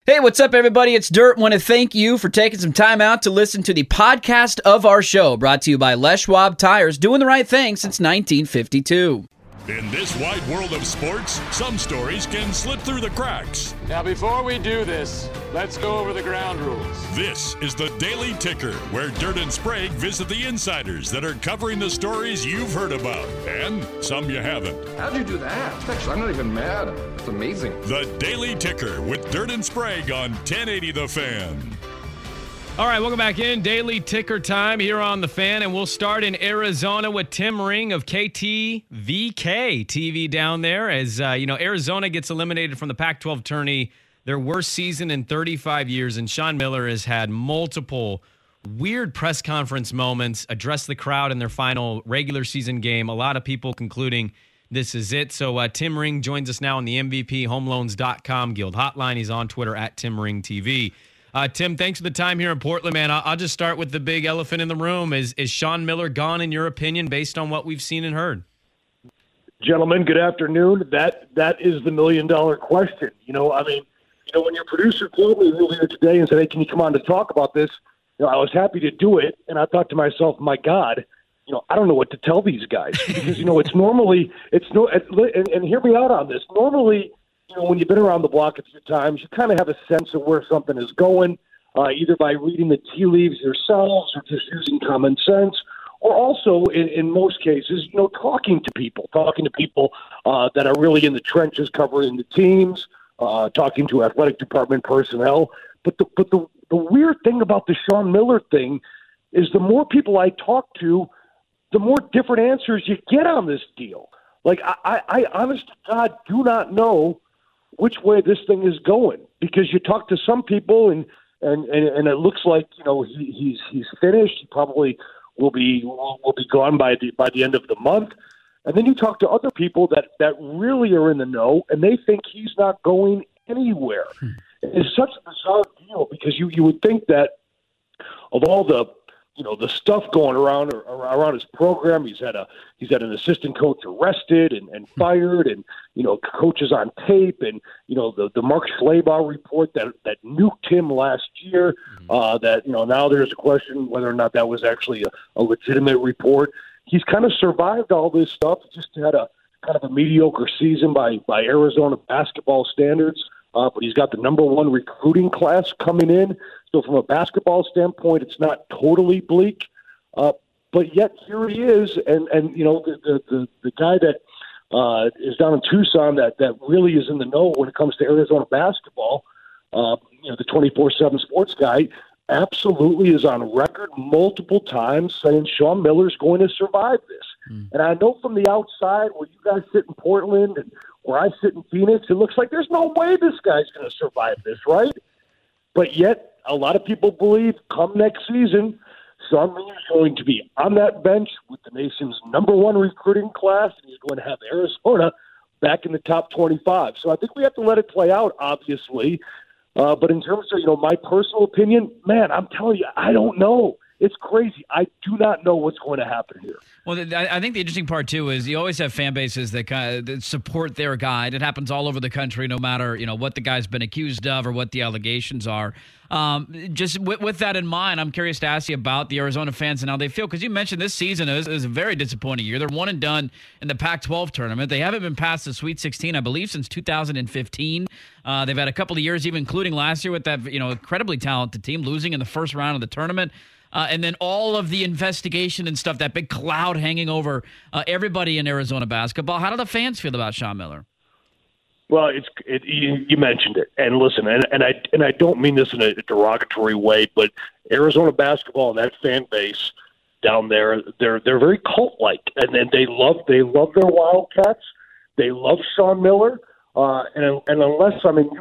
Hey, what's up, everybody? It's Dirt. Want to thank you for taking some time out to listen to the podcast of our show, brought to you by Les Schwab Tires, doing the right thing since 1952. In this wide world of sports, some stories can slip through the cracks. Now, before we do this, let's go over the ground rules. This is the Daily Ticker, where Dirt and Sprague visit the insiders that are covering the stories you've heard about, and some you haven't. How'd you do that? Actually, I'm not even mad. It's amazing. The Daily Ticker with Dirt and Sprague on 1080 The Fan. All right, welcome back in. Daily Ticker time here on The Fan, and we'll start in Arizona with Tim Ring of KTVK TV down there. As Arizona gets eliminated from the Pac-12 tourney, their worst season in 35 years, and Sean Miller has had multiple weird press conference moments, addressed the crowd in their final regular season game. A lot of people concluding this is it. So Tim Ring joins us now on the MVPHomeLoans.com Guild hotline. He's on Twitter at Tim Ring TV. Tim, thanks for the time here in Portland, man. I'll just start with the big elephant in the room. Is Sean Miller gone, in your opinion, based on what we've seen and heard? Gentlemen, good afternoon. That is the million-dollar question. When your producer called me earlier today and said, "Hey, can you come on to talk about this?" I was happy to do it, and I thought to myself, "My God, I don't know what to tell these guys," because and hear me out on this. Normally, when you've been around the block a few times, you kind of have a sense of where something is going, either by reading the tea leaves yourselves or just using common sense, or also, in most cases, talking to people that are really in the trenches covering the teams, talking to athletic department personnel. But the weird thing about the Sean Miller thing is the more people I talk to, the more different answers you get on this deal. Like, I honest to God do not know which way this thing is going, because you talk to some people and it looks like he's finished. He probably will be gone by the end of the month. And then you talk to other people that really are in the know, and they think he's not going anywhere. It's such a bizarre deal, because you would think that of all the stuff going around his program, he's had an assistant coach arrested and fired, and coaches on tape, and the Mark Schlabach report that nuked him last year. That now there's a question whether or not that was actually a legitimate report. He's kind of survived all this stuff. He just had a kind of a mediocre season by Arizona basketball standards. But he's got the number one recruiting class coming in. So from a basketball standpoint, it's not totally bleak. But yet here he is, and the guy that is down in Tucson that really is in the know when it comes to Arizona basketball, the 24/7 sports guy, absolutely is on record multiple times saying Sean Miller's going to survive this. And I know from the outside, where you guys sit in Portland and where I sit in Phoenix, it looks like there's no way this guy's going to survive this, right? But yet, a lot of people believe come next season, Sean Miller's going to be on that bench with the nation's number one recruiting class, and he's going to have Arizona back in the top 25. So I think we have to let it play out, obviously. But in terms of, my personal opinion, man, I'm telling you, I don't know. It's crazy. I do not know what's going to happen here. Well, I think the interesting part, too, is you always have fan bases that support their guy. It happens all over the country, no matter, what the guy's been accused of or what the allegations are. Just with that in mind, I'm curious to ask you about the Arizona fans and how they feel, because you mentioned this season is a very disappointing year. They're one and done in the Pac-12 tournament. They haven't been past the Sweet 16, I believe, since 2015. They've had a couple of years, even including last year, with that incredibly talented team losing in the first round of the tournament. And then all of the investigation and stuff, that big cloud hanging over everybody in Arizona basketball. How do the fans feel about Sean Miller? Well, you mentioned it, and listen, and I don't mean this in a derogatory way, but Arizona basketball and that fan base down there, they're very cult-like, and they love their Wildcats, they love Sean Miller, and unless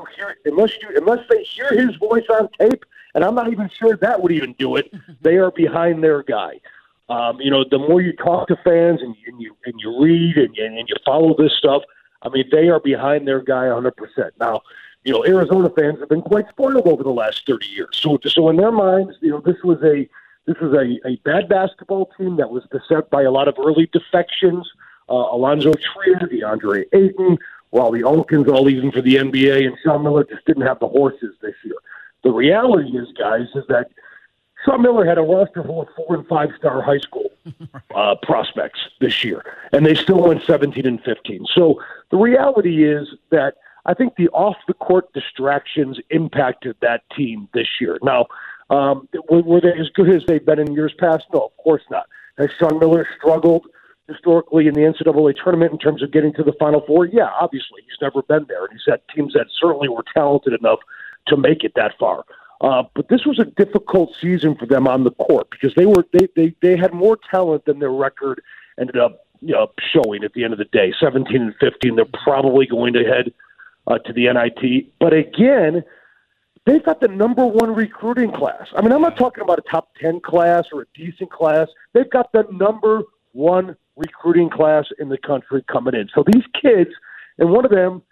they hear his voice on tape, and I'm not even sure that would even do it, they are behind their guy. The more you talk to fans and you read and you follow this stuff, I mean, they are behind their guy 100%. Now, Arizona fans have been quite spoiled over the last 30 years. So in their minds, this was a bad basketball team that was beset by a lot of early defections. Alonzo Trier, DeAndre Ayton, well, the Elkins all leaving for the NBA, and Sean Miller just didn't have the horses this year. The reality is, guys, is that Sean Miller had a roster full of 4- and 5-star high school prospects this year, and they still went 17-15. So the reality is that I think the off-the-court distractions impacted that team this year. Now, were they as good as they've been in years past? No, of course not. Has Sean Miller struggled historically in the NCAA tournament in terms of getting to the Final Four? Yeah, obviously. He's never been there, and he's had teams that certainly were talented enough to make it that far. But this was a difficult season for them on the court because they had more talent than their record ended up showing at the end of the day. 17-15, they're probably going to head to the NIT. But again, they've got the number one recruiting class. I mean, I'm not talking about a top 10 class or a decent class. They've got the number one recruiting class in the country coming in. So these kids, and one of them,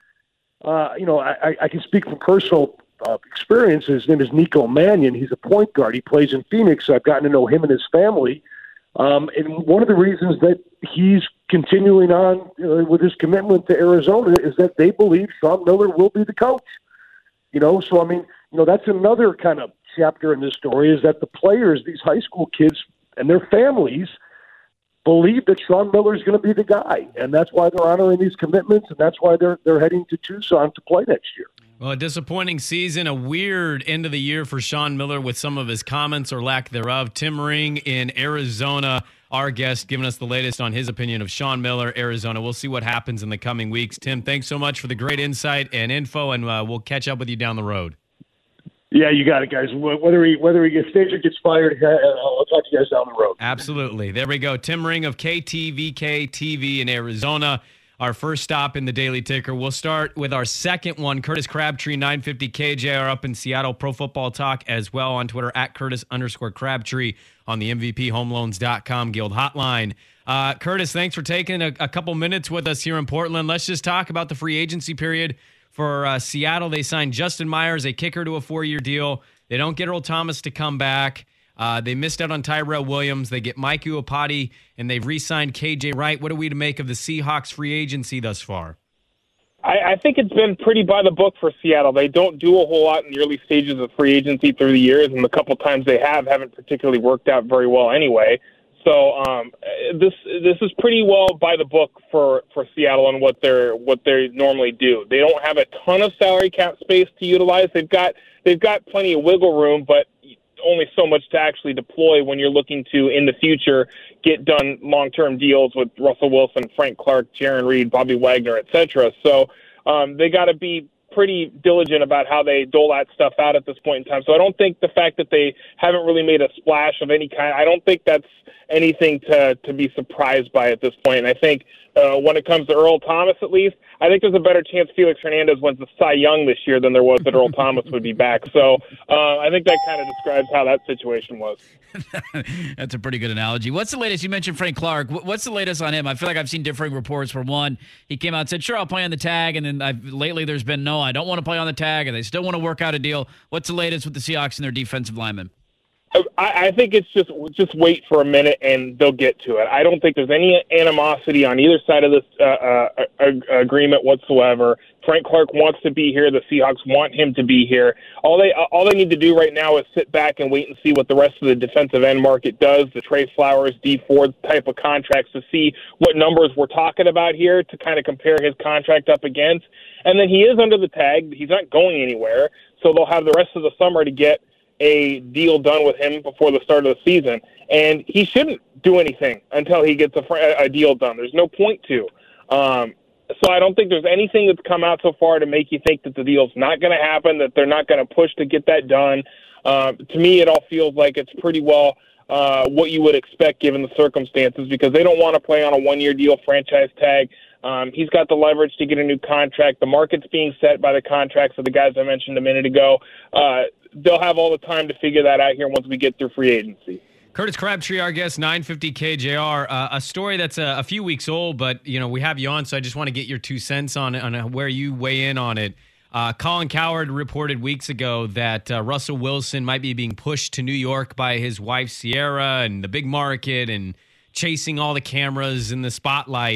I can speak from personal experience. His name is Nico Mannion. He's a point guard. He plays in Phoenix. I've gotten to know him and his family. And one of the reasons that he's continuing on with his commitment to Arizona is that they believe Sean Miller will be the coach. So I mean, that's another kind of chapter in this story is that the players, these high school kids and their families, believe that Sean Miller is going to be the guy, and that's why they're honoring these commitments, and that's why they're heading to Tucson to play next year. Well, a disappointing season, a weird end of the year for Sean Miller with some of his comments or lack thereof. Tim Ring in Arizona, our guest, giving us the latest on his opinion of Sean Miller, Arizona. We'll see what happens in the coming weeks. Tim, thanks so much for the great insight and info, and we'll catch up with you down the road. Yeah, you got it, guys. Whether he stays or gets fired, I'll talk to you guys down the road. Absolutely. There we go. Tim Ring of KTVK TV in Arizona. Our first stop in the Daily Ticker. We'll start with our second one. Curtis Crabtree, 950 KJR up in Seattle. Pro Football Talk as well on Twitter at Curtis_Crabtree on the MVPHomeLoans.com Guild Hotline. Curtis, thanks for taking a couple minutes with us here in Portland. Let's just talk about the free agency period for Seattle. They signed Justin Myers, a kicker, to a 4-year deal. They don't get Earl Thomas to come back. They missed out on Tyrell Williams. They get Mike Iupati, and they've re-signed KJ Wright. What are we to make of the Seahawks free agency thus far? I think it's been pretty by the book for Seattle. They don't do a whole lot in the early stages of free agency through the years, and the couple times they haven't particularly worked out very well anyway. So this is pretty well by the book for Seattle and what they normally do. They don't have a ton of salary cap space to utilize. They've got plenty of wiggle room, but only so much to actually deploy when you're looking to, in the future, get done long-term deals with Russell Wilson, Frank Clark, Jaron Reed, Bobby Wagner, etc. So they got to be pretty diligent about how they dole that stuff out at this point in time. So I don't think the fact that they haven't really made a splash of any kind, I don't think that's anything to be surprised by at this point. And I think when it comes to Earl Thomas, at least, I think there's a better chance Felix Hernandez wins the Cy Young this year than there was that Earl Thomas would be back. So I think that kind of describes how that situation was. That's a pretty good analogy. What's the latest? You mentioned Frank Clark. What's the latest on him? I feel like I've seen differing reports. For one, he came out and said, sure, I'll play on the tag. And then lately there's been, no, I don't want to play on the tag. And they still want to work out a deal. What's the latest with the Seahawks and their defensive linemen? I think it's just wait for a minute and they'll get to it. I don't think there's any animosity on either side of this agreement whatsoever. Frank Clark wants to be here. The Seahawks want him to be here. All they need to do right now is sit back and wait and see what the rest of the defensive end market does, the Trey Flowers, D Ford type of contracts, to see what numbers we're talking about here to kind of compare his contract up against. And then he is under the tag. He's not going anywhere. So they'll have the rest of the summer to get a deal done with him before the start of the season. And he shouldn't do anything until he gets a deal done. There's no point to. So I don't think there's anything that's come out so far to make you think that the deal's not going to happen, that they're not going to push to get that done. To me, it all feels like it's pretty well what you would expect given the circumstances, because they don't want to play on a one-year deal franchise tag. He's got the leverage to get a new contract. The market's being set by the contracts of the guys I mentioned a minute ago. They'll have all the time to figure that out here once we get through free agency. Curtis Crabtree, our guest, 950 KJR. A story that's a few weeks old, but we have you on, so I just want to get your 2 cents on where you weigh in on it. Colin Cowherd reported weeks ago that Russell Wilson might be being pushed to New York by his wife Sierra and the big market and chasing all the cameras in the spotlight.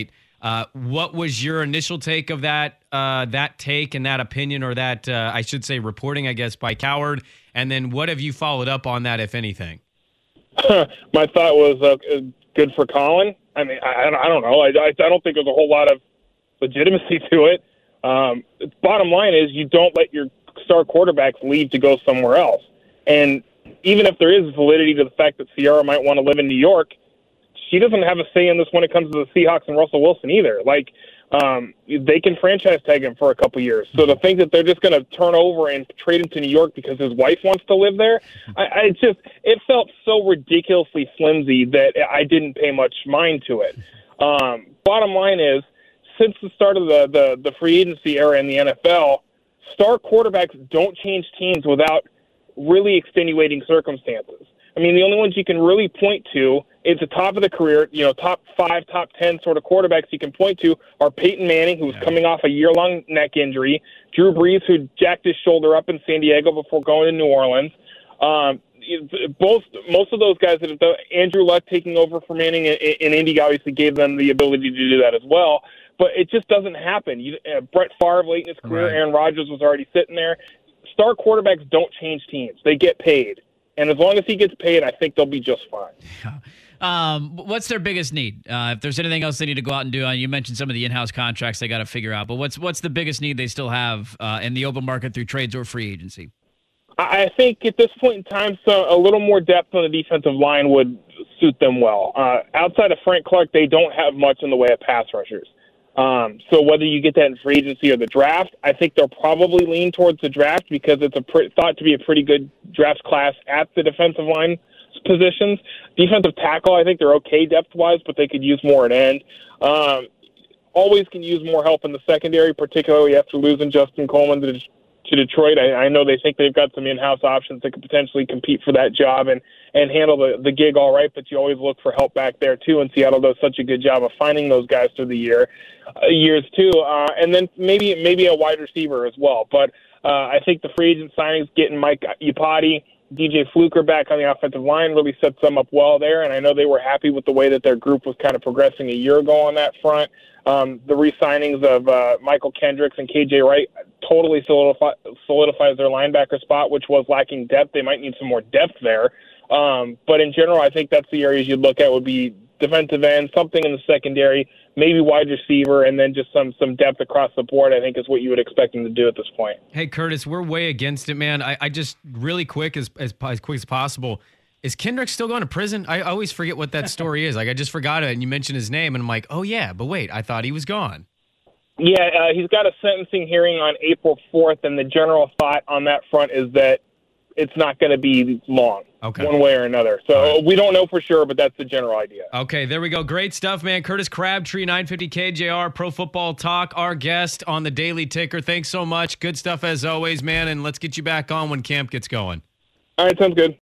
What was your initial take of that take and that opinion, or that, I should say, reporting, I guess, by Cowherd? And then what have you followed up on that, if anything? My thought was good for Colin. I mean, I don't know. I don't think there's a whole lot of legitimacy to it. Bottom line is you don't let your star quarterbacks leave to go somewhere else. And even if there is validity to the fact that Ciara might want to live in New York, she doesn't have a say in this when it comes to the Seahawks and Russell Wilson either. Like, they can franchise tag him for a couple years. So to think that they're just going to turn over and trade him to New York because his wife wants to live there, it felt so ridiculously flimsy that I didn't pay much mind to it. Bottom line is, since the start of the free agency era in the NFL, star quarterbacks don't change teams without really extenuating circumstances. I mean, the only ones you can really point to is the top of the career, top 5, top 10 sort of quarterbacks you can point to are Peyton Manning, who was coming off a year-long neck injury, Drew Brees, who jacked his shoulder up in San Diego before going to New Orleans. Most of those guys that have done, Andrew Luck taking over for Manning in Indy obviously gave them the ability to do that as well. But it just doesn't happen. Brett Favre late in his career, right. Aaron Rodgers was already sitting there. Star quarterbacks don't change teams. They get paid. And as long as he gets paid, I think they'll be just fine. What's their biggest need? If there's anything else they need to go out and do, you mentioned some of the in-house contracts they got to figure out. But what's the biggest need they still have in the open market through trades or free agency? I think at this point in time, a little more depth on the defensive line would suit them well. Outside of Frank Clark, they don't have much in the way of pass rushers. So whether you get that in free agency or the draft, I think they'll probably lean towards the draft because it's thought to be a pretty good draft class at the defensive line positions. Defensive tackle, I think they're okay depth-wise, but they could use more at end. Always can use more help in the secondary, particularly after losing Justin Coleman to Detroit. I know they think they've got some in-house options that could potentially compete for that job and handle the gig all right, but you always look for help back there too, and Seattle does such a good job of finding those guys through the years too. And then maybe a wide receiver as well. But I think the free agent signings, getting Mike Iupati, DJ Fluker back on the offensive line really sets them up well there, and I know they were happy with the way that their group was kind of progressing a year ago on that front. The re-signings of Michael Kendricks and KJ Wright totally solidifies their linebacker spot, which was lacking depth. They might need some more depth there. But in general, I think that's the areas you'd look at would be defensive end, something in the secondary, maybe wide receiver, and then just some depth across the board, I think is what you would expect them to do at this point. Hey, Curtis, we're way against it, man. I just really quick as quick as possible. Is Kendrick still going to prison? I always forget what that story is. Like, I just forgot it, and you mentioned his name, and I'm like, oh, yeah, but wait, I thought he was gone. Yeah, he's got a sentencing hearing on April 4th, and the general thought on that front is that it's not going to be long, one way or another. So we don't know for sure, but that's the general idea. Okay, there we go. Great stuff, man. Curtis Crabtree, 950 KJR, Pro Football Talk, our guest on the Daily Ticker. Thanks so much. Good stuff as always, man, and let's get you back on when camp gets going. All right, sounds good.